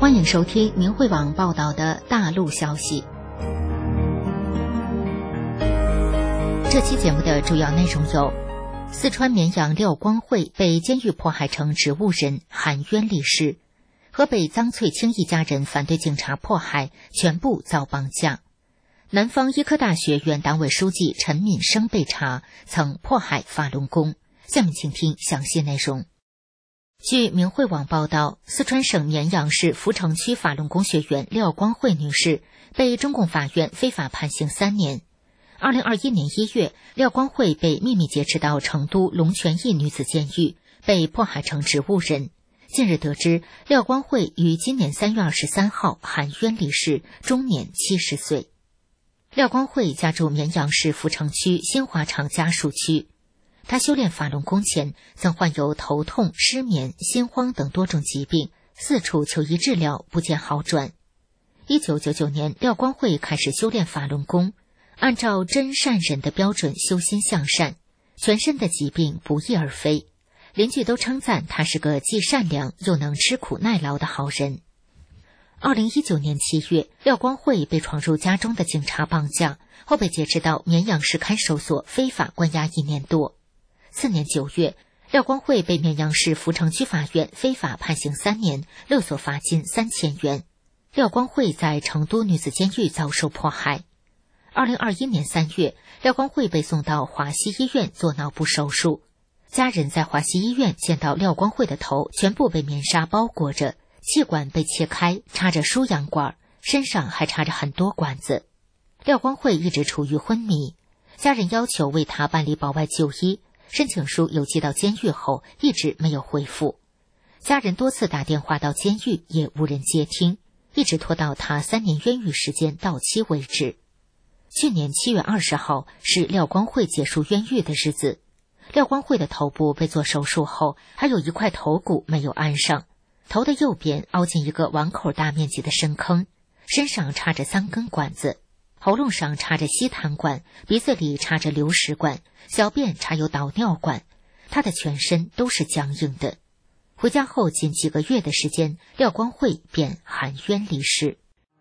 欢迎收听明慧网报道的大陆消息。这期节目的主要内容有：四川绵阳廖光慧被监狱迫害成植物人，含冤离世；河北臧翠清一家人反对警察迫害，全部遭绑架；南方医科大学原党委书记陈敏生被查，曾迫害法轮功。下面请听详细内容。据明慧网报道，四川省绵阳市福城区法轮功学员廖光慧女士被中共法院非法判刑3年。2021年1月，廖光慧被秘密劫持到成都龙泉驿女子监狱，被迫害成植物人。近日得知，廖光慧于今年3月23号含冤离世，终年70岁。廖光慧家住绵阳市福城区新华场家属区。他修炼法轮功前，曾患有头痛、失眠、心慌等多种疾病，四处求医治疗，不见好转。1999年，廖光慧开始修炼法轮功，按照真善忍的标准修心向善，全身的疾病不翼而飞。邻居都称赞他是个既善良又能吃苦耐劳的好人。2019年7月，廖光慧被闯入家中的警察绑架，后被劫持到绵阳市看守所非法关押1年多。次年9月，廖光慧被绵阳市福城区法院非法判刑3年，勒索罚金3000元。廖光慧在成都女子监狱遭受迫害。2021年3月，廖光慧被送到华西医院做脑部手术。家人在华西医院见到廖光慧的头全部被棉纱包裹着，气管被切开，插着输氧管，身上还插着很多管子。廖光慧一直处于昏迷，家人要求为他办理保外就医，申请书邮寄到监狱后一直没有回复。家人多次打电话到监狱也无人接听，一直拖到他3年冤狱时间到期为止。去年7月20号是廖光慧结束冤狱的日子。廖光慧的头部被做手术后，还有一块头骨没有安上，头的右边凹进一个碗口大面积的深坑，身上插着3根管子，喉咙上插着吸痰管，鼻子里插着流食管，小便插有导尿管，他的全身都是僵硬的。回家后仅几个月的时间，廖光慧便含冤离世。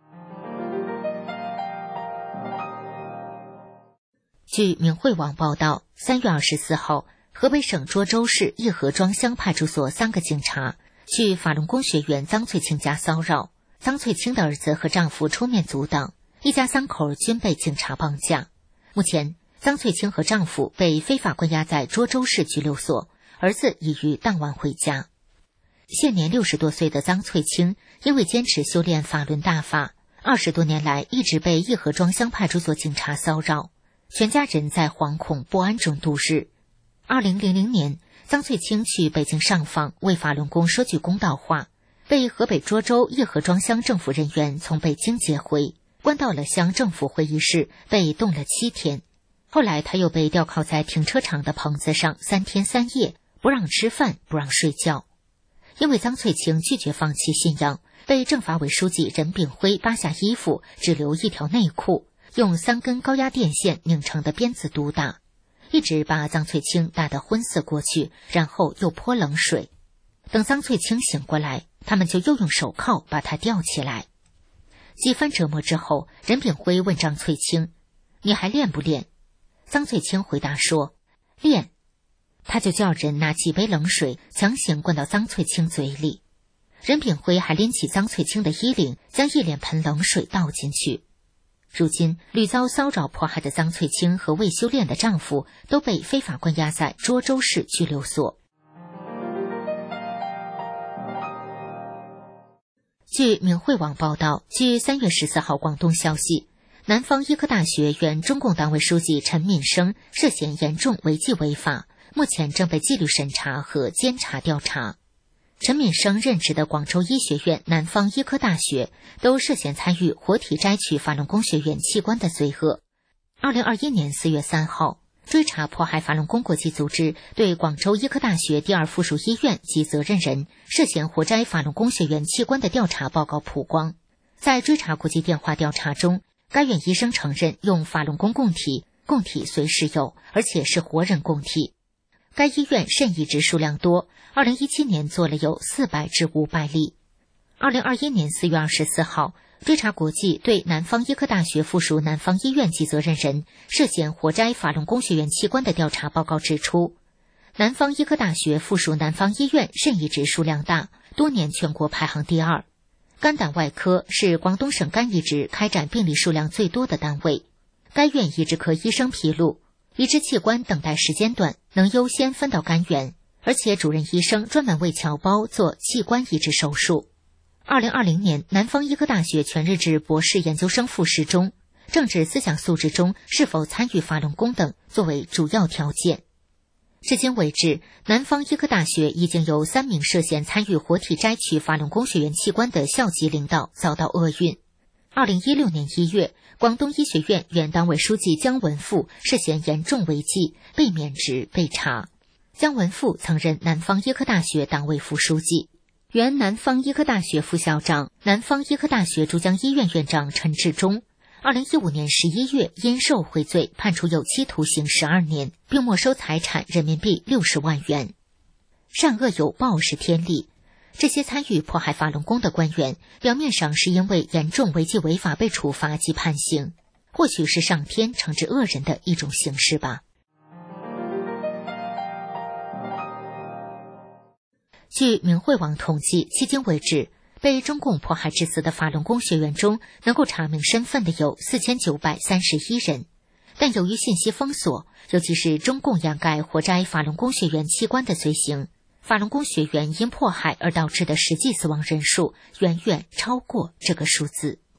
据明慧网报道，3月24号，河北省涿州市义和庄乡派出所3个警察去法轮功学员臧翠清家骚扰，臧翠清的儿子和丈夫出面阻挡，一家3口均被警察绑架。目前，臧翠清和丈夫被非法关押在涿州市拘留所，儿子已于当晚回家。现年60多岁的臧翠清因为坚持修炼法轮大法，20多年来一直被义和庄乡派出所警察骚扰，全家人在惶恐不安中度日。2000年，臧翠清去北京上访，为法轮功说句公道话，被河北涿州义和庄乡政府人员从北京接回，关到了乡政府会议室，被冻了7天。后来他又被吊靠在停车场的棚子上3天3夜，不让吃饭，不让睡觉。因为臧翠清拒绝放弃信仰，被政法委书记任炳辉扒下衣服，只留一条内裤，用3根高压电线拧成的鞭子毒打，一直把臧翠清打得昏死过去，然后又泼冷水。等臧翠清醒过来，他们就又用手铐把他吊起来。几番折磨之后，任炳辉问张翠清：“你还练不练？”臧翠清回答说：“练。”他就叫人拿几杯冷水强行灌到臧翠清嘴里。任炳辉还拎起臧翠清的衣领，将1脸盆冷水倒进去。如今，屡遭骚扰迫害的臧翠清和未修炼的丈夫都被非法关押在涿州市拘留所。据明慧网报道，据3月14号广东消息，南方医科大学原中共党委书记陈敏生涉嫌严重违纪违法，目前正被纪律审查和监察调查。陈敏生任职的广州医学院、南方医科大学都涉嫌参与活体摘取法轮功学员器官的罪恶。2021年4月3号，追查迫害法轮功国际组织对广州医科大学第2附属医院及责任人涉嫌活摘法轮功学员器官的调查报告曝光。在追查国际电话调查中，该院医生承认用法轮功供体，供体随时有，而且是活人供体。该医院肾移植数量多，2017年做了有400至500例。 2021年4月24号，追查国际对南方医科大学附属南方医院及责任人涉嫌活摘法轮功学员器官的调查报告指出，南方医科大学附属南方医院肾移植数量大，多年全国排行第2。肝胆外科是广东省肝移植开展病例数量最多的单位。该院移植科医生披露，移植器官等待时间短，能优先分到肝源，而且主任医生专门为侨胞做器官移植手术。2020年，南方医科大学全日制博士研究生复试中，政治思想素质中是否参与法轮功等作为主要条件。至今为止，南方医科大学已经有3名涉嫌参与活体摘取法轮功学员器官的校级领导遭到厄运。2016年1月，广东医学院原党委书记姜文富涉嫌严重违纪，被免职被查。姜文富曾任南方医科大学党委副书记，原南方医科大学副校长、南方医科大学珠江医院院长陈志忠，2015年11月因受贿罪判处有期徒刑12年，并没收财产人民币60万元。善恶有报是天理，这些参与迫害法轮功的官员，表面上是因为严重违纪违法被处罚及判刑，或许是上天惩治恶人的一种形式吧。据明慧网统计，迄今为止，被中共迫害致死的法轮功学员中，能够查明身份的有4931人。但由于信息封锁，尤其是中共掩盖活摘法轮功学员器官的罪行，法轮功学员因迫害而导致的实际死亡人数远远超过这个数字。